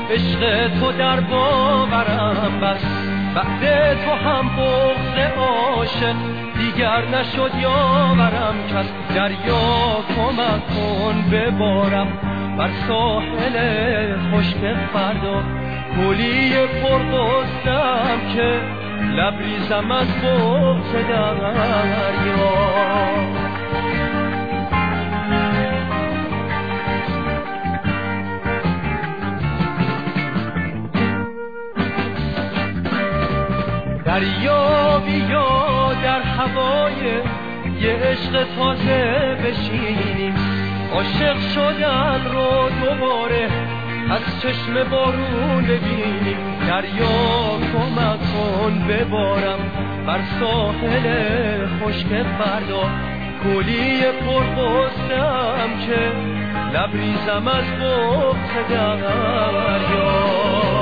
عشق تو در باورم بس، بعد تو هم بغض عاشق دیگر نشد یاورم کس. دریا کمک کن ببارم بر ساحل خشک فردا، گلی پرغصه‌ام که لبریزم از بغض دریا. دریا بیا در هوای یه عشق تازه بشینیم، عاشق شدن رو دوباره از چشم بارون ببینیم. دریا کمک کن ببارم بر ساحل خشک فردا، گلی پرغصه‌ام که لبریزم از بغض دریا.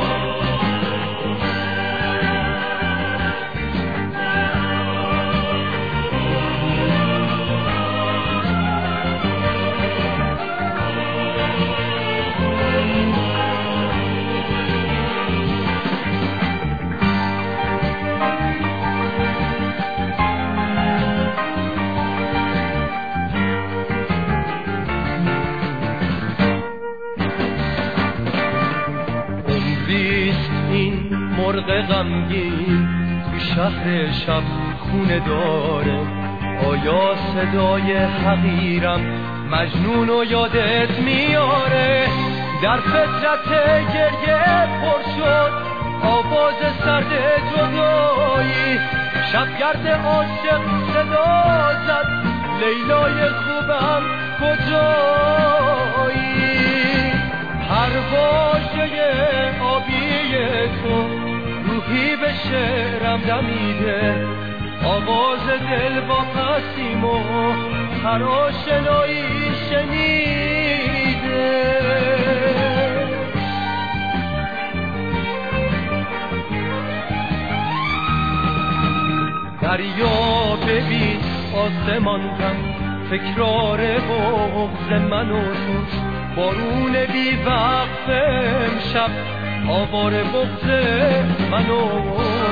مرغ غمگین تو شهر شب خونه داره، آیا صدای حقیرم مجنون و یادت میاره؟ در فطرت گریه پر شد آواز سرد جدایی، شبگرد عاشق صدا زد لیلای خوبم کجایی؟ پرواژه آبی تو روحی به شعرم دمیده، آواز دل با قسیم و خراشنایی شنیده. دریا ببین آسمان کم تکرار بغض من و تو، بارون بی وقت امشب آوار بغض من و